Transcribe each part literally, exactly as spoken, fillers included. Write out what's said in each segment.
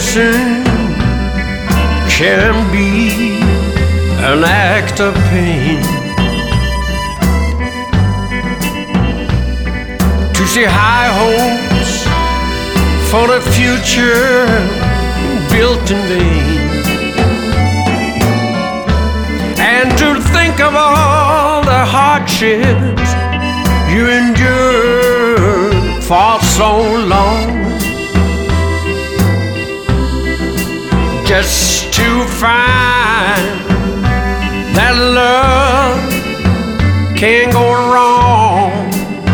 listen can be an act of pain. To see high hopes for the future built in vain, and to think of all the hardships you endured for so long, just to find that love can't go wrong.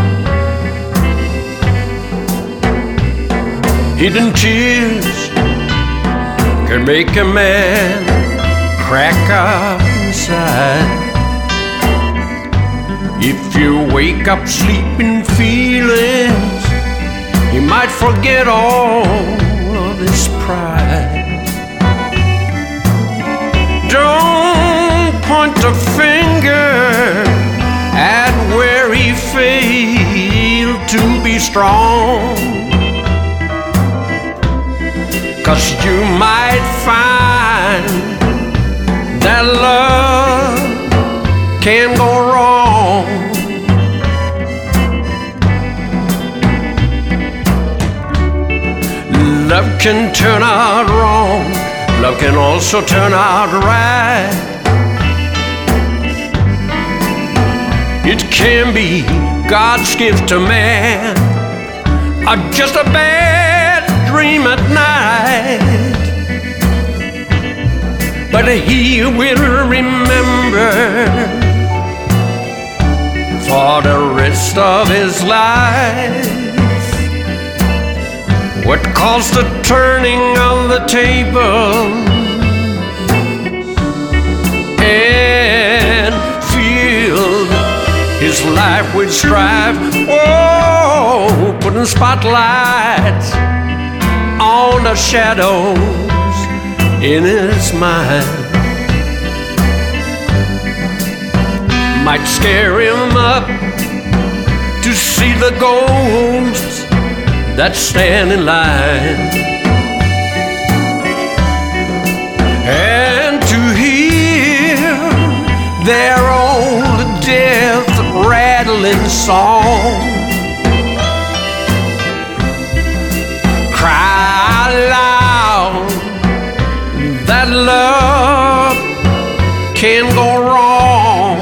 Hidden tears can make a man crack up inside. If you wake up sleeping feelings, you might forget all of this pride. Don't point the finger at where he failed to be strong, 'cause you might find that love can go wrong. Love can turn out wrong. Love can also turn out right. It can be God's gift to man, or just a bad dream at night. But he will remember for the rest of his life what caused the turning of the table, and filled his life with strife. Oh, putting spotlights on the shadows in his mind. Might scare him up to see the ghosts that stand in line, and to hear their old death rattling song. Cry loud that love can go wrong.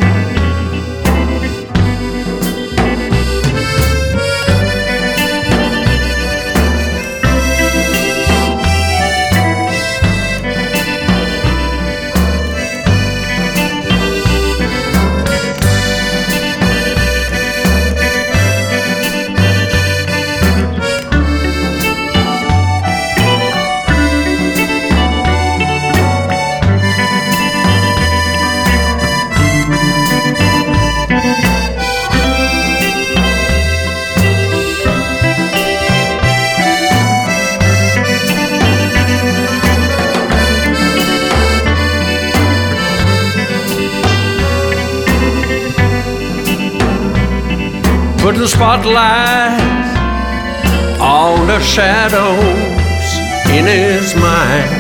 Put the spotlight on the shadows in his mind.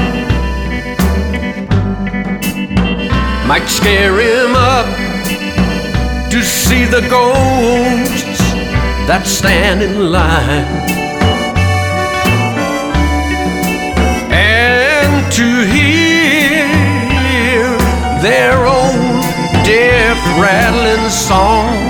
Might scare him up to see the ghosts that stand in line, and to hear their own death rattling song.